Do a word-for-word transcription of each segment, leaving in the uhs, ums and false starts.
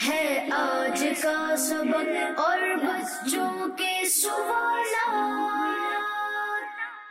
ہے آج کا سبق اور بچوں کے سوالات،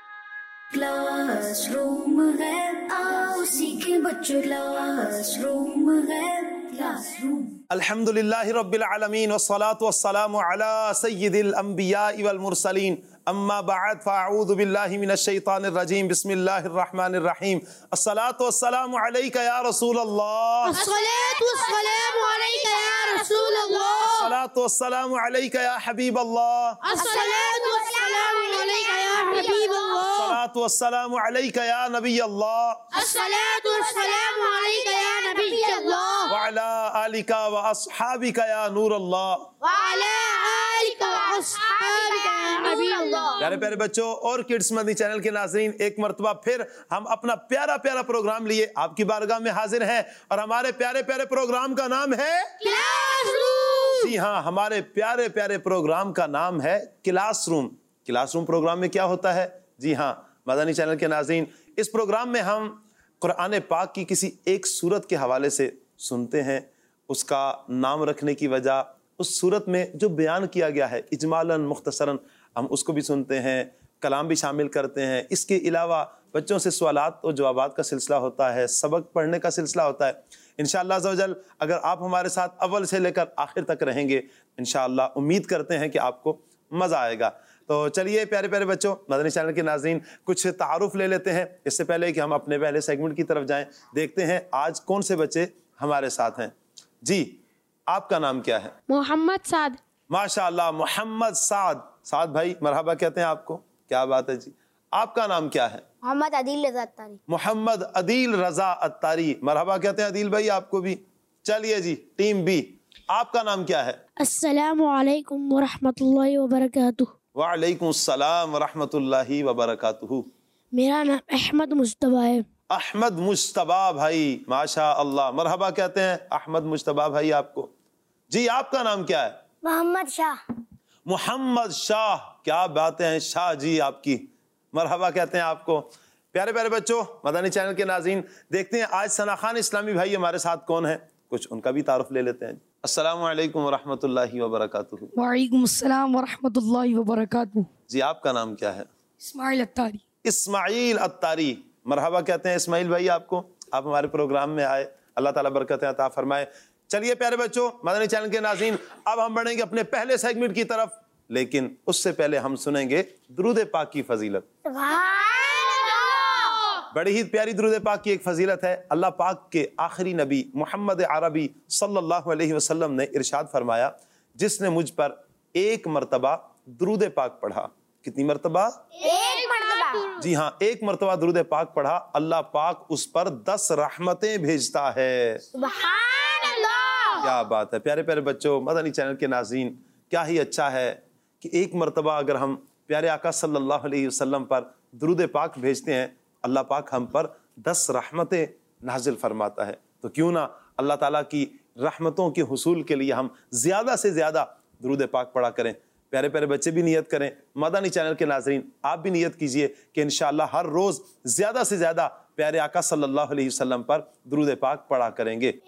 کلاس روم ہے آؤ سیکھیں بچوں، کلاس روم ہے کلاس روم۔ الحمدللہ رب العالمین والصلاة والسلام علی سید الانبیاء والمرسلین، اما بعد فاعوذ باللہ من الشیطان الرجیم، بسم اللہ الرحمن الرحیم۔ الصلاة والسلام علیک یا رسول اللہ، الصلاة والسلام علیک یا رسول اللہ، الصلاة والسلام علیک یا حبیب اللہ، الصلاة والسلام علیک یا حبیب اللہ، الصلاة والسلام علیک یا نبی اللہ، الصلاة والسلام علیک یا نبی اللہ، وعلی آلک واصحابک یا نور اللہ، وعلی آلک واصحابک یا نبی اللہ۔ پیارے پیارے بچوں اور کڈس مدنی چینل کے ناظرین، ایک مرتبہ پھر ہم اپنا پیارا پیارا پروگرام لیے آپ کی بارگاہ میں حاضر ہیں، اور ہمارے پیارے پیارے پروگرام کا نام ہے کلاس روم۔ جی ہاں، ہمارے پیارے پیارے پروگرام کا نام ہے classroom. Classroom programme میں کیا ہوتا ہے؟ جی ہاں مدنی چینل کے ناظرین، اس پروگرام میں ہم قرآن پاک کی کسی ایک سورت کے حوالے سے سنتے ہیں، اس کا نام رکھنے کی وجہ، اس سورت میں جو بیان کیا گیا ہے اجمالاً مختصراً ہم اس کو بھی سنتے ہیں، کلام بھی شامل کرتے ہیں۔ اس کے علاوہ بچوں سے سوالات و جوابات کا سلسلہ ہوتا ہے، سبق پڑھنے کا سلسلہ ہوتا ہے۔ انشاءاللہ عز و جل اگر آپ ہمارے ساتھ اول سے لے کر آخر تک رہیں گے، انشاءاللہ امید کرتے ہیں کہ آپ کو مزہ آئے گا۔ تو چلیے پیارے پیارے بچوں، مدنی چینل کے ناظرین کچھ تعارف لے لیتے ہیں اس سے پہلے کہ ہم اپنے پہلے سیگمنٹ کی طرف جائیں۔ دیکھتے ہیں آج کون سے بچے ہمارے ساتھ ہیں۔ جی آپ کا نام کیا ہے؟ محمد سعد۔ ماشاءاللہ محمد سعد۔ سعد بھائی مرحبا کہتے ہیں آپ کو، کیا بات ہے جی۔ آپ کا نام کیا ہے؟ محمد عدیل رضا اتاری۔ محمد عدیل رضا اتاری، مرحبا کہتے ہیں عدیل بھائی آپ کو بھی۔ چلیے جی ٹیم بی، آپ کا نام کیا ہے؟ السلام علیکم ورحمۃ اللہ وبرکاتہ۔ وعلیکم السلام ورحمۃ اللہ وبرکاتہ۔ میرا نام احمد مصطفیٰ ہے۔ احمد مجتبیٰ بھائی، ماشاء اللہ، مرحبا کہتے ہیں احمد مجتبیٰ بھائی آپ کو۔ جی آپ کا نام کیا ہے؟ محمد شاہ۔ محمد شاہ، کیا باتیں ہیں شاہ جی آپ کی، مرحبا کہتے ہیں آپ کو۔ پیارے پیارے بچوں، مدنی چینل کے ناظرین، دیکھتے ہیں آج ثنا خان اسلامی بھائی ہمارے ساتھ کون ہیں، کچھ ان کا بھی تعارف لے لیتے ہیں۔ السلام علیکم ورحمۃ اللہ وبرکاتہ۔ وعلیکم السلام ورحمۃ اللہ وبرکاتہ۔ جی آپ کا نام کیا ہے؟ اسماعیل اتاری۔ اسماعیل اتاری، مرحبا کہتے ہیں اسماعیل بھائی آپ کو، آپ ہمارے پروگرام میں آئے، اللہ تعالیٰ برکتیں عطا فرمائے۔ چلیے پیارے بچوں، مدنی چینل کے ناظرین، اب ہم بڑھیں گے اپنے پہلے سیگمنٹ کی طرف، لیکن اس سے پہلے ہم سنیں گے درود پاک کی فضیلت۔ بڑی ہی پیاری درود پاک کی ایک فضیلت ہے۔ اللہ پاک کے آخری نبی محمد عربی صلی اللہ علیہ وسلم نے ارشاد فرمایا، جس نے مجھ پر ایک مرتبہ درود پاک پڑھا، کتنی مرتبہ؟ ایک مرتبہ۔ جی ہاں، ایک مرتبہ درود پاک پڑھا، اللہ پاک اس پر دس رحمتیں بھیجتا ہے۔ سبحان اللہ۔ کیا بات ہے پیارے پیارے بچوں، مدنی چینل کے ناظرین، کیا ہی اچھا ہے کہ ایک مرتبہ اگر ہم پیارے آقا صلی اللہ علیہ وسلم پر درود پاک بھیجتے ہیں، اللہ پاک ہم پر دس رحمتیں نازل فرماتا ہے۔ تو کیوں نہ اللہ تعالیٰ کی رحمتوں کے حصول کے لیے ہم زیادہ سے زیادہ درود پاک پڑھا کریں۔ پیارے پیارے بچے بھی نیت کریں، مدنی چینل کے ناظرین آپ بھی نیت کیجئے کہ انشاءاللہ ہر روز زیادہ سے زیادہ پیارے آقا صلی اللہ علیہ وسلم پر درود پاک پڑھا کریں گے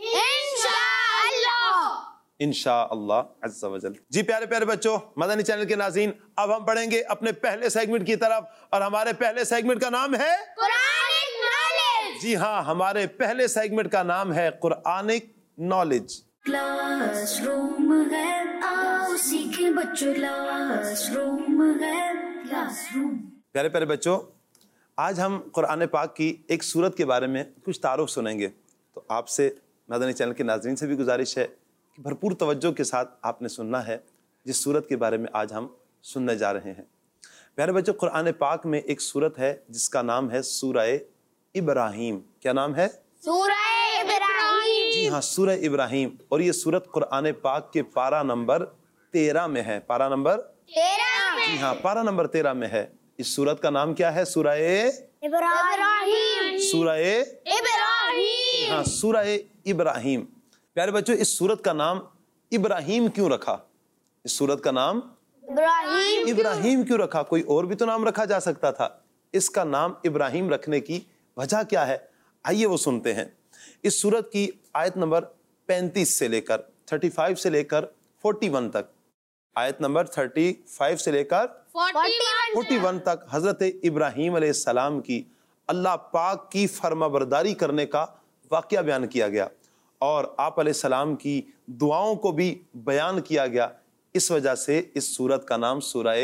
انشاءاللہ عز و جل۔ جی پیارے پیارے بچوں، مدنی چینل کے ناظرین، اب ہم پڑھیں گے اپنے پہلے سیگمنٹ کی طرف، اور ہمارے پہلے سیگمنٹ کا نام ہے قرآنک نالج۔ جی ہاں، ہمارے پہلے سیگمنٹ کا نام ہے قرآنک نالج۔ کلاس روم ہے آؤ سیکھیں بچوں، کلاس روم ہے کلاس روم۔ پیارے پیارے بچوں، آج ہم قرآن پاک کی ایک سورت کے بارے میں کچھ تعارف سنیں گے، تو آپ سے مدنی چینل کے ناظرین سے بھی گزارش ہے کہ بھرپور توجہ کے ساتھ آپ نے سننا ہے جس سورت کے بارے میں آج ہم سننے جا رہے ہیں۔ پیارے بچوں، قرآن پاک میں ایک سورت ہے جس کا نام ہے سورہ ابراہیم۔ کیا نام ہے؟ سورہ ابراہیم۔ جی ہاں، سورہ ابراہیم، اور یہ سورت قرآن پاک کے پارہ نمبر تیرہ میں ہے۔ پارہ نمبر تیرہ میں۔ جی ہاں، پارہ نمبر تیرہ میں ہے۔ اس سورت کا نام کیا ہے؟ سورہ ابراہیم۔ سورہ ابراہیم۔ ہاں، سورہ ابراہیم۔ پیارے بچوں، اس سورت کا نام ابراہیم کیوں رکھا؟ اس سورت کا نام ابراہیم ابراہیم کیوں رکھا؟ کوئی اور بھی تو نام رکھا جا سکتا تھا، اس کا نام ابراہیم رکھنے کی وجہ کیا ہے؟ آئیے وہ سنتے ہیں۔ اس سورت کی آیت نمبر پینتیس سے لے کر पैंतीस سے لے کر اکتالیس تک، آیت نمبر पैंतीس سے لے کر اکتالیس تک حضرت ابراہیم علیہ السلام کی اللہ پاک کی فرما برداری کرنے کا واقعہ بیان کیا گیا، اور آپ علیہ السلام کی دعاؤں کو بھی بیان کیا گیا۔ اس وجہ سے اس سورت کا نام سورہ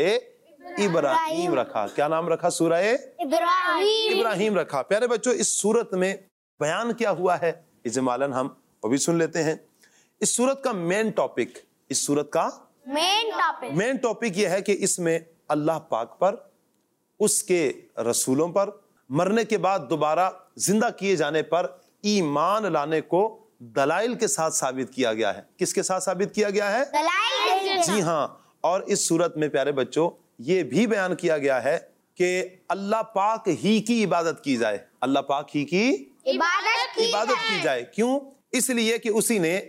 ابراہیم رکھا۔ کیا نام رکھا؟ سورہ ابراہیم ابراہیم رکھا۔ پیارے بچوں، اس سورت میں بیان کیا ہوا ہے اجمالاً ہم وہ بھی سن لیتے ہیں۔ اس سورت کا مین ٹاپک اس سورت کا مین ٹاپک مین ٹاپک یہ ہے کہ اس میں اللہ پاک پر، اس کے رسولوں پر، مرنے کے بعد دوبارہ زندہ کیے جانے پر ایمان لانے کو دلائل کے ساتھ ثابت کیا گیا ہے۔ کس کے ساتھ ثابت کیا گیا ہے؟ دلائل جی ہاں، اور اس صورت میں پیارے بچوں یہ بھی بیان کیا گیا ہے کہ اللہ پاک ہی کی عبادت کی جائے، اللہ پاک ہی کی عبادت کی عبادت کی جائے۔ کیوں؟ اس لیے کہ اسی نے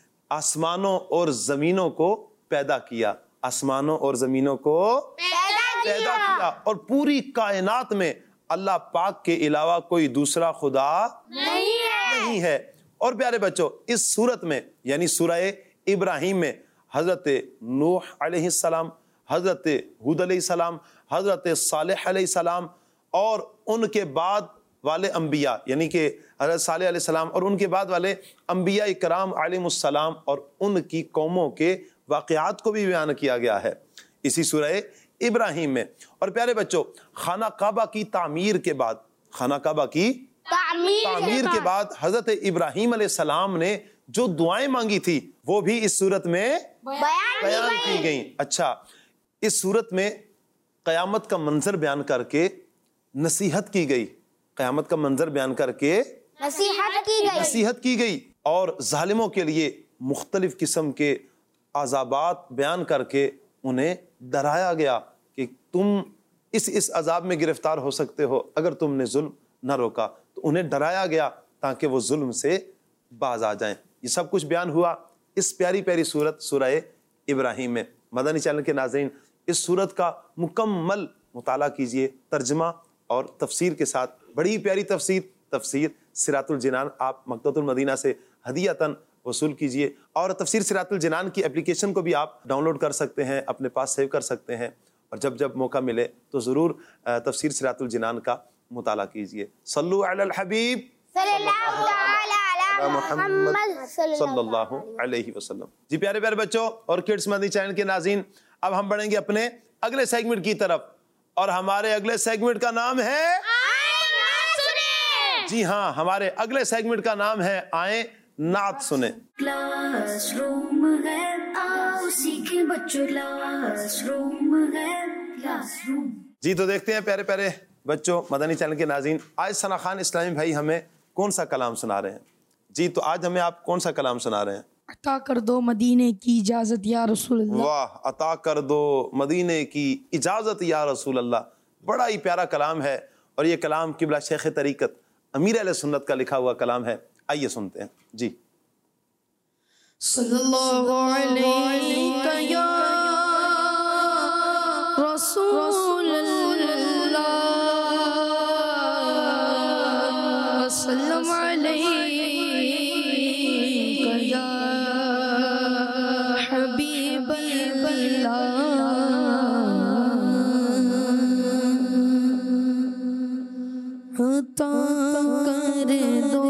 آسمانوں اور زمینوں کو پیدا کیا، آسمانوں اور زمینوں کو پیدا پیدا کیا، اور پوری کائنات میں اللہ پاک کے علاوہ کوئی دوسرا خدا نہیں ہے۔ نہیں ہے۔ اور پیارے بچوں، اس سورت میں یعنی سورہ ابراہیم میں حضرت نوح علیہ السلام، حضرت ہود علیہ السلام، حضرت صالح علیہ السلام اور ان کے بعد والے انبیاء یعنی کہ حضرت صالح علیہ السلام اور ان کے بعد والے انبیاء کرام علیہ السلام اور ان کی قوموں کے واقعات کو بھی بیان کیا گیا ہے اسی سورہ ابراہیم میں۔ اور پیارے بچوں، خانہ کعبہ کی تعمیر کے بعد خانہ کعبہ کی تعمیر تعمیر کے بعد حضرت ابراہیم علیہ السلام نے جو دعائیں مانگی تھی وہ بھی اس صورت میں بیان بیان کی گئیں۔ اچھا، اس صورت میں قیامت کا منظر بیان کر کے نصیحت کی گئی، قیامت کا منظر بیان کر کے نصیحت کی گئی نصیحت کی گئی اور ظالموں کے لیے مختلف قسم کے عذابات بیان کر کے انہیں ڈرایا گیا کہ تم اس اس عذاب میں گرفتار ہو سکتے ہو اگر تم نے ظلم نہ روکا۔ تو انہیں ڈرایا گیا تاکہ وہ ظلم سے باز آ جائیں۔ یہ سب کچھ بیان ہوا اس پیاری پیاری سورت سورہ ابراہیم میں۔ مدنی چینل کے ناظرین، اس سورت کا مکمل مطالعہ کیجئے ترجمہ اور تفسیر کے ساتھ۔ بڑی پیاری تفسیر تفسیر صراط الجنان آپ مکتبۃ المدینہ سے ہدیۃً وصول کیجئے، اور تفسیر صراط الجنان کی اپلیکیشن کو بھی آپ ڈاؤن لوڈ کر سکتے ہیں، اپنے پاس سیو کر سکتے ہیں، اور جب جب موقع ملے تو ضرور تفسیر صراط الجنان کا مطالعہ کیجئے۔ صلو علی الحبیب صلی اللہ تعالی علی محمد صلی اللہ علیہ وسلم۔ جی پیارے پیارے بچوں اور کڈس مدنی چینل کے ناظرین، اب ہم بڑھیں گے اپنے اگلے سیگمنٹ کی طرف، اور ہمارے اگلے سیگمنٹ کا نام ہے جی ہاں ہمارے اگلے سیگمنٹ کا نام ہے آئیں نعت سنیں۔ کلاس روم ہے، آؤ سیکھیں بچوں، کلاس روم ہے، کلاس روم۔ جی تو دیکھتے ہیں پیارے پیارے بچوں مدنی چینل کے ناظرین، آج ثنا خان اسلامی بھائی ہمیں کون سا کلام سنا رہے ہیں؟ جی تو آج ہمیں آپ کون سا کلام سنا رہے ہیں؟ عطا کر دو مدینے کی اجازت یا رسول اللہ۔ واہ، عطا کر دو مدینے کی اجازت یا رسول اللہ، بڑا ہی پیارا کلام ہے، اور یہ کلام قبلہ شیخ طریقت امیر اہل سنت کا لکھا ہوا کلام ہے۔ آئیے سنتے ہیں جی۔ صلی اللہ علیہ یا رسول اللہ، وسلم علیہ یا حبیب اللہ، عطا کر دو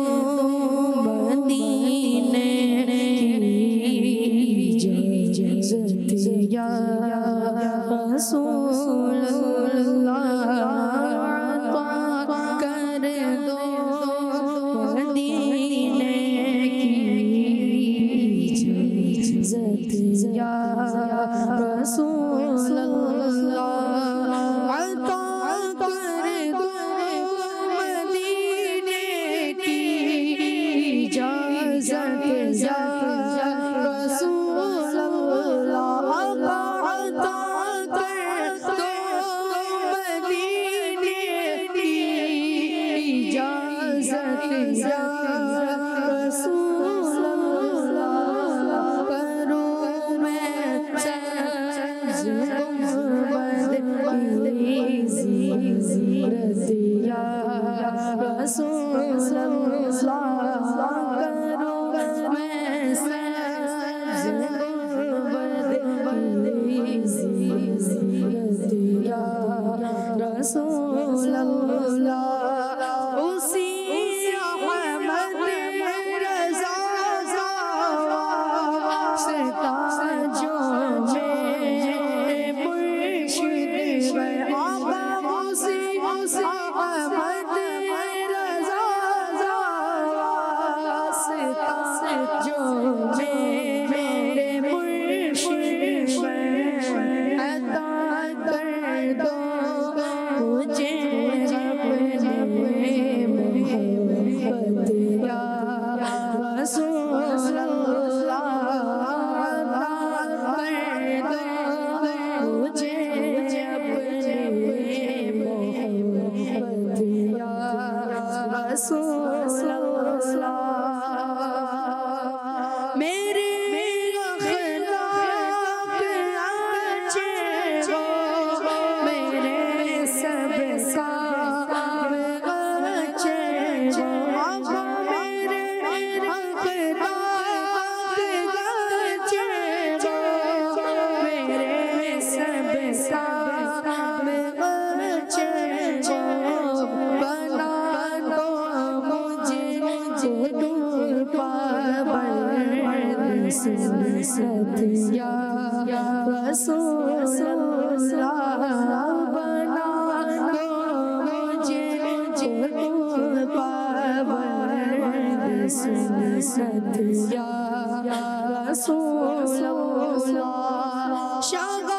مدینے کی اجازت یا رسول اللہ۔ یا رسول اللہ بنا دو مجھے پابند سنت یا رسول اللہ شاگا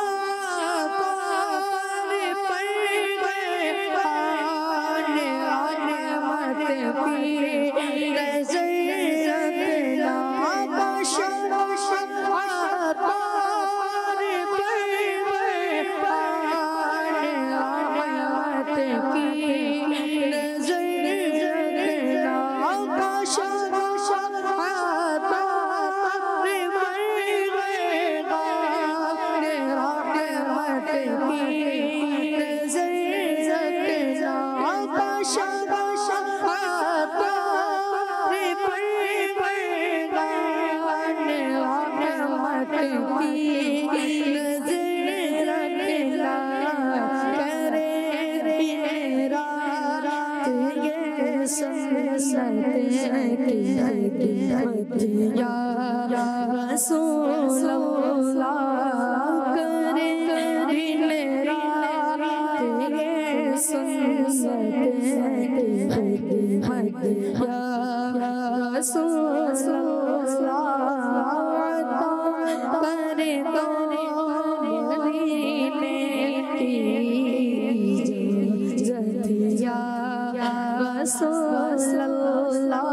رسول اللہ کرے میرا تیرے سنت یا رسول اللہ کرے تو مدینے کی عزت یا رسول اللہ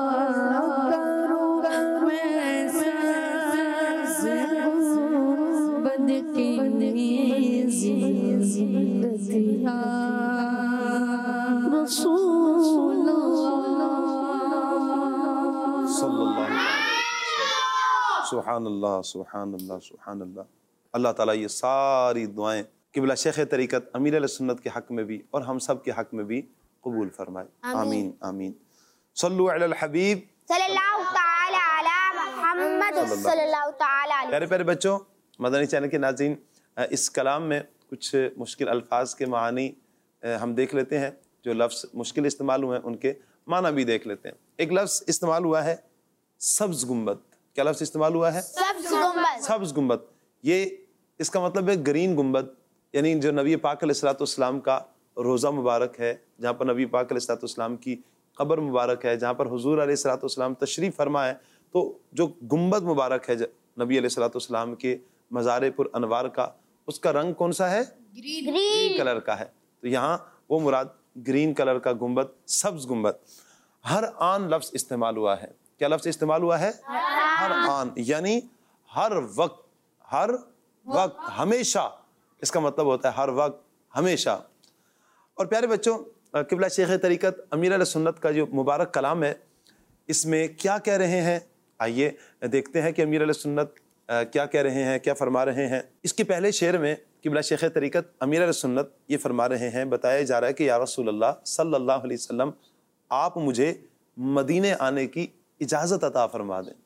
سبحان اللہ سبحان اللہ سبحان اللہ. اللہ تعالیٰ یہ ساری دعائیں قبلہ شیخ طریقت امیر علیہ سنت کے حق میں بھی اور ہم سب کے حق میں بھی قبول فرمائے. آمین آمین. صلو علی الحبیب صلی اللہ تعالی علی محمد صلی اللہ تعالی علیہ. پیارے پیارے بچوں، مدنی چینل کے ناظرین، اس کلام میں کچھ مشکل الفاظ کے معانی ہم دیکھ لیتے ہیں. جو لفظ مشکل استعمال ہوئے ہیں ان کے معنی بھی دیکھ لیتے ہیں. ایک لفظ استعمال ہوا ہے سبز گنبد. کیا لفظ استعمال ہوا ہے؟ سبز گنبد. سبز گنبد. یہ اس کا مطلب ہے گرین گنبد، یعنی جو نبی پاک علیہ الصلوۃ والسلام کا روزہ مبارک ہے، جہاں پر نبی پاک علیہ الصلوۃ والسلام کی قبر مبارک ہے، جہاں پر حضور علیہ الصلوۃ والسلام تشریف فرما ہے، تو جو گنبد مبارک ہے نبی علیہ الصلوۃ والسلام کے مزار پر انوار کا، اس کا رنگ کون سا ہے؟ گرین کلر کا ہے. تو یہاں وہ مراد گرین کلر کا گنبد، سبز گنبد. ہر آن لفظ استعمال ہوا ہے. کیا لفظ استعمال ہوا ہے؟ ہر آن، یعنی ہر وقت، ہر وقت، ہمیشہ. اس کا مطلب ہوتا ہے ہر وقت، ہمیشہ. اور پیارے بچوں، قبلہ شیخ طریقت امیر علیہ سنت کا جو مبارک کلام ہے، اس میں کیا کہہ رہے ہیں؟ آئیے دیکھتے ہیں کہ امیر علیہ سنت کیا کہہ رہے ہیں، کیا فرما رہے ہیں. اس کے پہلے شعر میں قبلہ شیخ طریقت امیر علیہ سنت یہ فرما رہے ہیں، بتایا جا رہا ہے کہ یا رسول اللہ صلی اللہ علیہ وسلم، آپ مجھے مدینے آنے کی اجازت عطا فرما دیں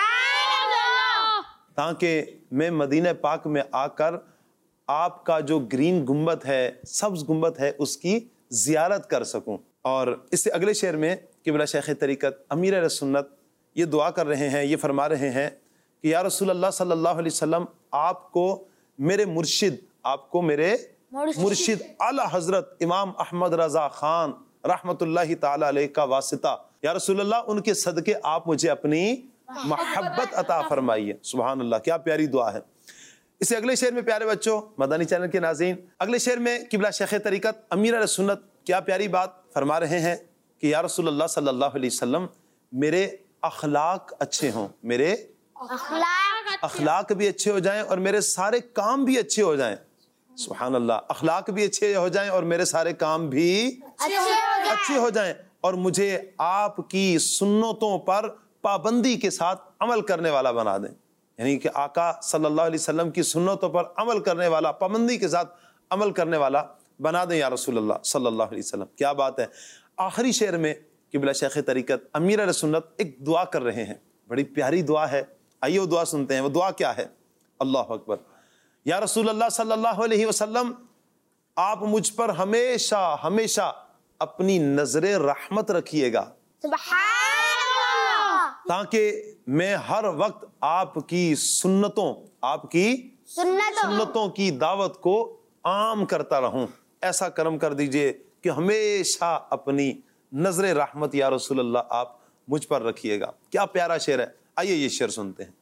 تاکہ میں مدینہ پاک میں آ کر آپ کا جو گرین گنبد ہے، سبز گنبد ہے، اس کی زیارت کر سکوں. اور اس سے اگلے شعر میں قبلہ شیخ طریقت امیر علیہ سنت یہ دعا کر رہے ہیں، یہ فرما رہے ہیں کہ یا رسول اللہ صلی اللہ علیہ وسلم، آپ کو میرے مرشد، آپ کو میرے مرشد اعلی حضرت امام احمد رضا خان رحمت اللہ تعالی علیہ کا واسطہ، یا رسول اللہ ان کے صدقے آپ مجھے اپنی محبت عطا فرمائیے. سبحان اللہ، کیا پیاری دعا ہے. اس سے اگلے شعر میں پیارے بچوں، مدنی چینل کے ناظرین، اگلے شعر میں قبلہ شیخ طریقت امیر علیہ سنت کیا پیاری بات فرما رہے ہیں کہ یا رسول اللہ صلی اللہ علیہ وسلم، میرے اخلاق اچھے ہوں، میرے اخلاق بھی اچھے ہو جائیں اور میرے سارے کام بھی اچھے ہو جائیں. سبحان اللہ، اخلاق بھی اچھے ہو جائیں اور میرے سارے کام بھی اچھے ہو جائیں، اور مجھے آپ کی سنتوں پر پابندی کے ساتھ عمل کرنے والا بنا دیں. یعنی کہ آقا صلی اللہ علیہ وسلم کی سنتوں پر عمل کرنے والا، پابندی کے ساتھ عمل کرنے والا بنا دیں یا رسول اللہ صلی اللہ علیہ وسلم. کیا بات ہے. آخری شعر میں قبلہ شیخ طریقت امیر علیہ سنت ایک دعا کر رہے ہیں، بڑی پیاری دعا ہے. آئیے وہ دعا سنتے ہیں. وہ دعا کیا ہے؟ اللہ اکبر. یا رسول اللہ صلی اللہ علیہ وسلم، آپ مجھ پر ہمیشہ ہمیشہ اپنی نظر رحمت رکھیے گا. سبحان اللہ. تاکہ میں ہر وقت آپ کی سنتوں آپ کی سنتوں کی دعوت کو عام کرتا رہوں. ایسا کرم کر دیجئے کہ ہمیشہ اپنی نظر رحمت یا رسول اللہ آپ مجھ پر رکھیے گا. کیا پیارا شعر ہے. آئیے یہ شعر سنتے ہیں.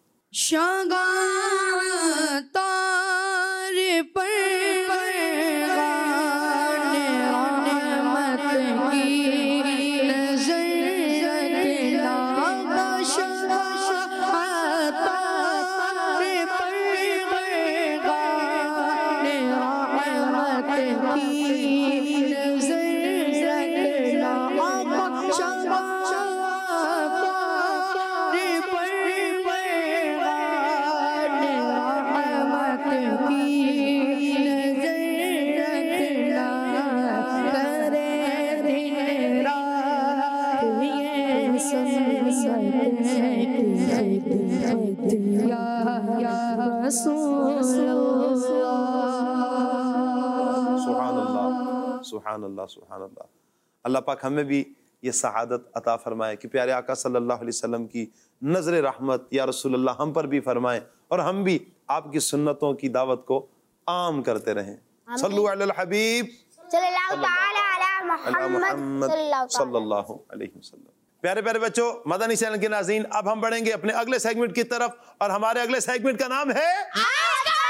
شگاں تار پر سبحان اللہ سبحان اللہ. اللہ پاک ہمیں بھی یہ سعادت عطا فرمائے کہ پیارے آقا صلی اللہ علیہ وسلم کی نظر رحمت یا رسول اللہ ہم پر بھی فرمائے اور ہم بھی آپ کی سنتوں کی دعوت کو عام کرتے رہیں. صلو علی الحبیب صلی اللہ تعالی علی محمد صلی اللہ علیہ وسلم. پیارے پیارے بچوں، مدنی چینل کے ناظرین، اب ہم بڑھیں گے اپنے اگلے سیگمنٹ کی طرف اور ہمارے اگلے سیگمنٹ کا نام ہے آج کا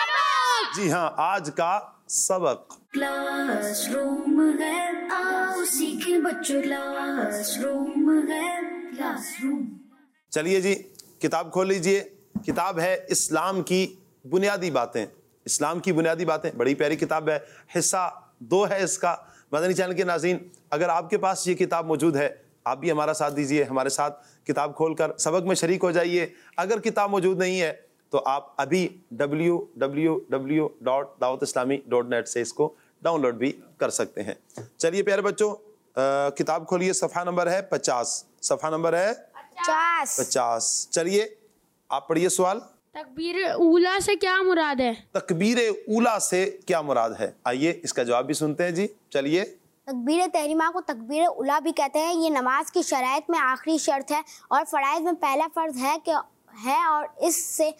سبق. جی ہاں، آج کا سبق. کلاس روم ہے، آؤ سیکھیں بچوں. کلاس روم ہے، کلاس روم. چلیے جی، کتاب کھول لیجئے. کتاب ہے اسلام کی بنیادی باتیں. اسلام کی بنیادی باتیں بڑی پیاری کتاب ہے. حصہ دو ہے اس کا. مدنی چینل کے ناظرین، اگر آپ کے پاس یہ کتاب موجود ہے، آپ بھی ہمارا ساتھ دیجئے، ہمارے ساتھ کتاب کھول کر سبق میں شریک ہو جائیے. اگر کتاب موجود نہیں ہے تو آپ ابھی ڈبلیو ڈبلیو ڈبلیو ڈاٹ دعوت اسلامی ڈاٹ نیٹ سے اس کو ڈاؤن لوڈ بھی کر سکتے ہیں. چلیے پیارے بچوں، کتاب کھولیے. صفحہ نمبر ہے پچاس. صفحہ نمبر ہے پچاس. پچاس. چلیے آپ پڑھیے سوال. تکبیر اولا سے کیا مراد ہے؟ تکبیر اولا سے کیا مراد ہے؟ آئیے اس کا جواب بھی سنتے ہیں. جی چلیے. تکبیر تحریمہ کو تکبیر اولا بھی کہتے ہیں. یہ نماز کی شرائط میں آخری شرط ہے اور فرائض میں پہلا فرض ہے کہ ہے اور اس سے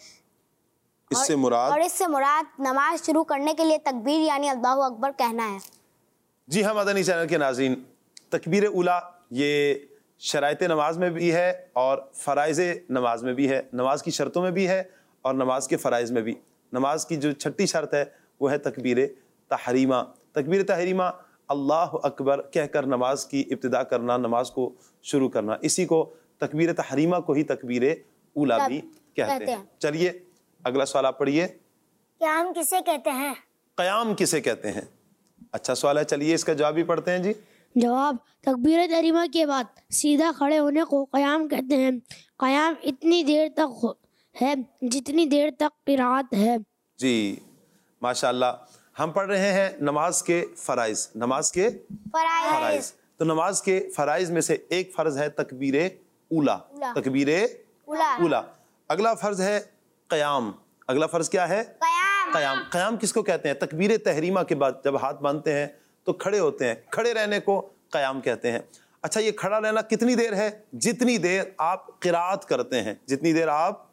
اس سے مراد اور اس سے مراد نماز شروع کرنے کے لیے تکبیر یعنی اللہ اکبر کہنا ہے. جی ہاں مدنی چینل کے ناظرین، تکبیر اولا یہ شرائط نماز میں بھی ہے اور فرائض نماز میں بھی ہے. نماز کی شرطوں میں بھی ہے اور نماز کے فرائض میں بھی. نماز کی جو چھٹی شرط ہے وہ ہے تکبیر تحریمہ. تکبیر تحریمہ اللہ اکبر کہہ کر نماز کی ابتدا کرنا، نماز کو شروع کرنا، اسی کو تکبیر تحریمہ کو ہی تکبیر اولا بھی کہتے ہیں. چلیے اگلا سوال آپ پڑھیے. قیام کسے کہتے ہیں؟ قیام کسے کہتے ہیں؟ اچھا سوال ہے. چلیے اس کا جواب بھی پڑھتے ہیں. جی جواب، تکبیر تحریمہ کے بعد سیدھا کھڑے ہونے کو قیام کہتے ہیں. قیام اتنی دیر تک ہے جتنی دیر تک قرات ہے. جی ماشاء اللہ. ہم پڑھ رہے ہیں نماز کے فرائض. نماز کے فرائض. تو نماز کے فرائض میں سے ایک فرض ہے تکبیر اولا. تکبیر اولا. اگلا فرض ہے قیام. اگلا فرض کیا ہے؟ قیام. قیام کس کو کہتے ہیں؟ تکبیر تحریمہ کے بعد جب ہاتھ باندھتے ہیں تو کھڑے ہوتے ہیں، کھڑے رہنے کو قیام کہتے ہیں. اچھا یہ کھڑا رہنا کتنی دیر ہے؟ جتنی دیر آپ قرات کرتے ہیں، جتنی دیر آپ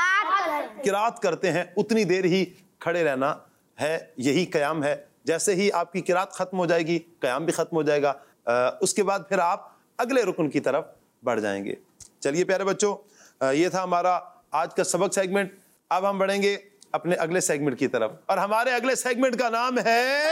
قرات کرتے ہیں اتنی دیر ہی کھڑے رہنا ہے. یہی قیام ہے. جیسے ہی آپ کی قرات ختم ہو جائے گی قیام بھی ختم ہو جائے گا. اس کے بعد پھر آپ اگلے رکن کی طرف بڑھ جائیں گے. چلیے پیارے بچوں، یہ تھا ہمارا آج کا سبق سیگمنٹ. اب ہم بڑھیں گے اپنے اگلے سیگمنٹ کی طرف اور ہمارے اگلے سیگمنٹ کا نام ہے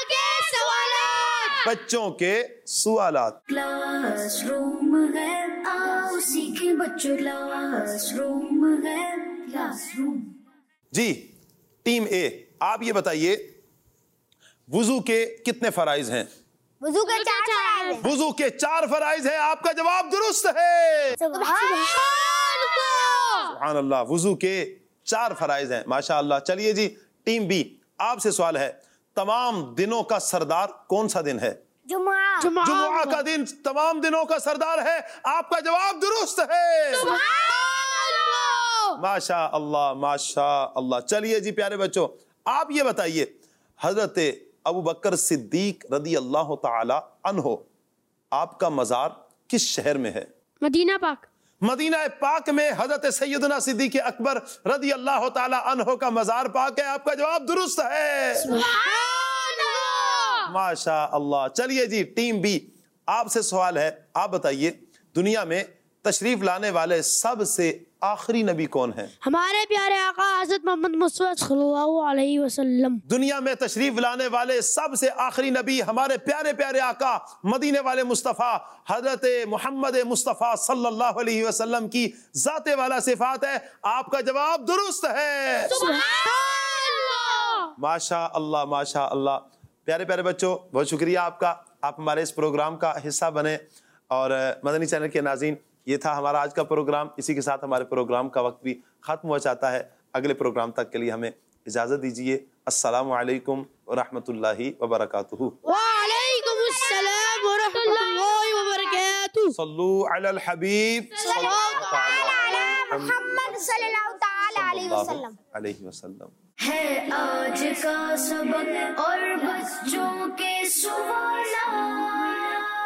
بچوں کے سوالات. کلاس روم ہے، آؤ سیکھیں بچوں. کلاس روم ہے، کلاس روم. جی ٹیم اے، آپ یہ بتائیے وضو کے کتنے فرائض ہیں؟ وضو کے چار فرائض ہیں. وضو کے چار فرائض ہیں. آپ کا جواب درست ہے. سبحان اللہ. وضو کے چار فرائض ہیں. ماشاء اللہ. چلیے جی ٹیم بی، آپ سے سوال ہے، تمام دنوں کا سردار کون سا دن ہے؟ جمعہ. جمعہ کا دن تمام دنوں کا سردار ہے. آپ کا جواب درست ہے. ماشاء اللہ ماشاء اللہ. چلیے جی پیارے بچوں، آپ یہ بتائیے حضرت ابو بکر صدیق رضی اللہ تعالی عنہ، آپ کا مزار کس شہر میں ہے؟ مدینہ پاک. مدینہ پاک میں حضرت سیدنا صدیق اکبر رضی اللہ تعالی عنہ کا مزار پاک ہے؟ آپ کا جواب درست ہے، سبحان اللہ۔ ماشاء اللہ۔ چلیے جی ٹیم بی، آپ سے سوال ہے، آپ بتائیے دنیا میں تشریف لانے والے سب سے آخری نبی کون ہیں؟ ہمارے پیارے آقا حضرت محمد مصطفیٰ صلی اللہ علیہ وسلم۔ دنیا میں تشریف لانے والے سب سے آخری نبی ہمارے پیارے پیارے آقا مدینے والے مصطفیٰ حضرت محمد مصطفیٰ صلی اللہ علیہ وسلم کی ذات والا صفات ہے۔ آپ کا جواب درست ہے، سبحان اللہ۔ ماشاء اللہ ماشاء اللہ۔ پیارے پیارے بچوں، بہت شکریہ آپ کا، آپ ہمارے اس پروگرام کا حصہ بنے۔ اور مدنی چینل کے ناظرین، یہ تھا ہمارا آج کا پروگرام، اسی کے ساتھ ہمارے پروگرام کا وقت بھی ختم ہو جاتا ہے۔ اگلے پروگرام تک کے لیے ہمیں اجازت دیجیے۔ السلام علیکم ورحمۃ اللہ وبرکاتہ۔ وعلیکم السلام ورحمۃ اللہ وبرکاتہ۔ صلو علی الحبیب صلی اللہ علی محمد صلی اللہ تعالی علیہ وسلم۔ علیہ وسلم۔ ہے آج کا سبق اور بچوں کے سوالات،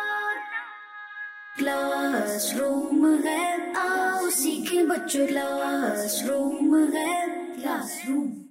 کلاس روم ہے، آؤ سیکھیں بچوں، کلاس روم ہے، کلاس روم۔